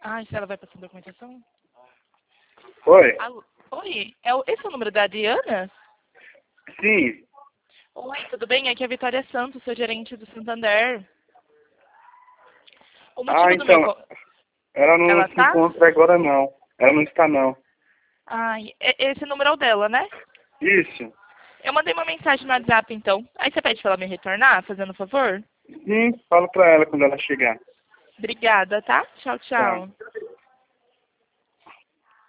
Ai, se ela vai passar documentação? Oi? Alô? Oi, esse é o número da Adriana? Sim. Oi, tudo bem? Aqui é a Vitória Santos, sou gerente do Santander. O Ah, motivo do meu... então, ela não Ela se tá? encontra agora não. Ela não está não. Ai, esse número é o dela, né? Isso. Eu mandei uma mensagem no WhatsApp, então. Aí você pede pra ela me retornar, fazendo um favor? Sim, falo pra ela quando ela chegar. Obrigada, tá? Tchau, Tá. tchau.